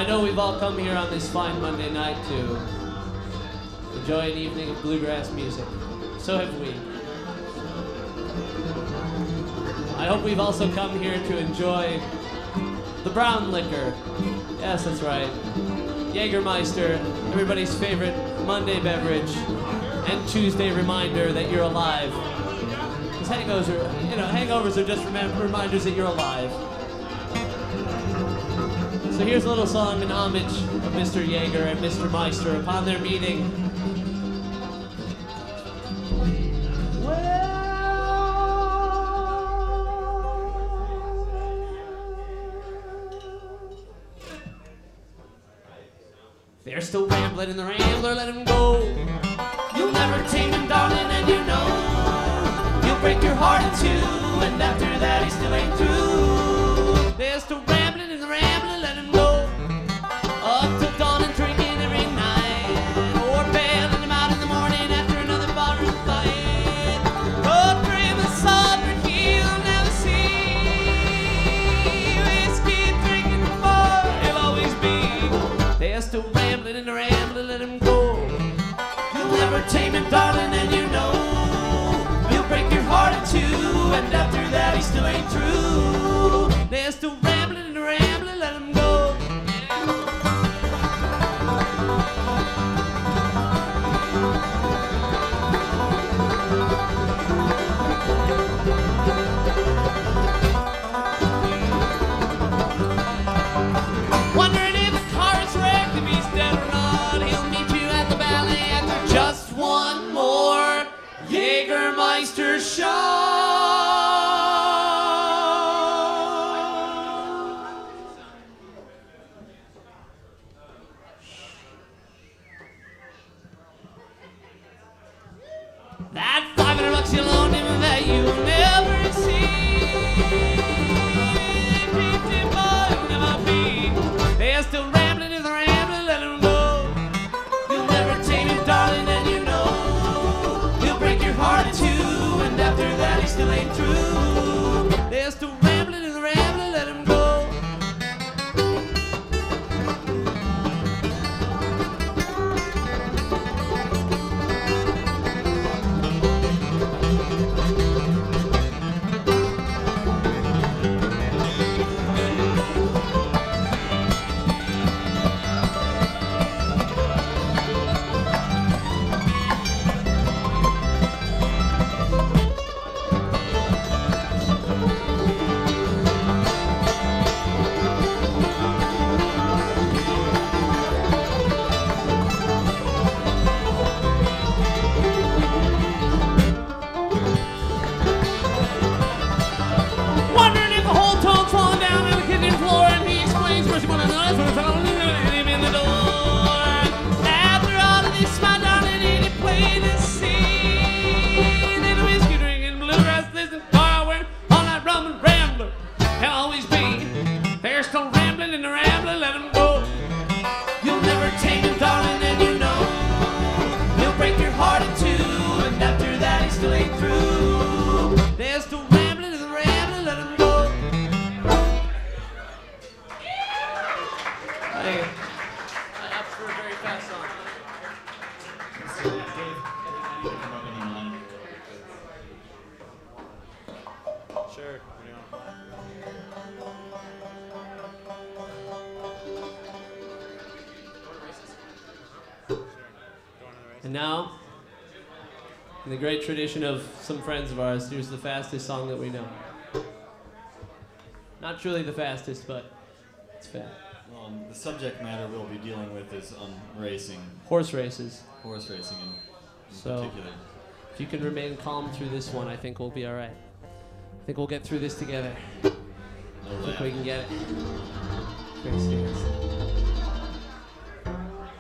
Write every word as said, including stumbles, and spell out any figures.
I know we've all come here on this fine Monday night to enjoy an evening of bluegrass music. So have we. I hope we've also come here to enjoy the brown liquor. Yes, that's right. Jägermeister, everybody's favorite Monday beverage and Tuesday reminder that you're alive. Because hangovers are, you know, hangovers are just rem- reminders that you're alive. So here's a little song in homage of Mister Jaeger and Mister Meister upon their meeting. They're still rambling in the rambler, let him go. You'll never tame him, darling, and you know he'll break your heart in two, and after that he still ain't through. They're still rambling in the rambler, let him go. Up till dawn and drinking every night, or bailing him out in the morning after another barroom fight. Road dream of supper he'll never see. Whiskey drinking before he'll always be. They're still rambling in the rambler, let him go. You'll never tame him, darling, and you know he'll break your heart in two, and after that he still ain't true. They're still rambling in the rambler, let him go. Wondering if the car is wrecked, if he's dead or not. He'll meet you at the valley after just one more Jägermeister shot. That five hundred bucks you loaned him that you'll never see. Pretty boy will never be. They're still rambling in the rambler, let him go. You'll never tame him, darling, and you know he'll break your heart in two, and after that he still ain't true. They're still rambling in the rambler, let him go. Wondering if the whole tone's falling down on the kitchen floor, and he explains where she wanna know that's what it's all let him in the door. After all of this, my darling, ain't it plain to see that a whiskey drinking, bluegrass listening, bar wearing, all night rum and rambler, he'll always be. They're still rambling in the rambler, let him go. You'll never tame him, darling, and you know he'll break your heart in two, and after that he still ain't through. They're still rambling in the rambler, let him go. Hey, I asked for a very fast song. So, Dave, I need to come up any line. Sure. And now, in the great tradition of some friends of ours, here's the fastest song that we know. Not truly the fastest, but it's fast. Well, um, the subject matter we'll be dealing with is um, racing, Horse races. horse racing in, in So- particular. If you can remain calm through this one, I think we'll be all right. I think we'll get through this together. No I think laugh. we can get it. Great stance.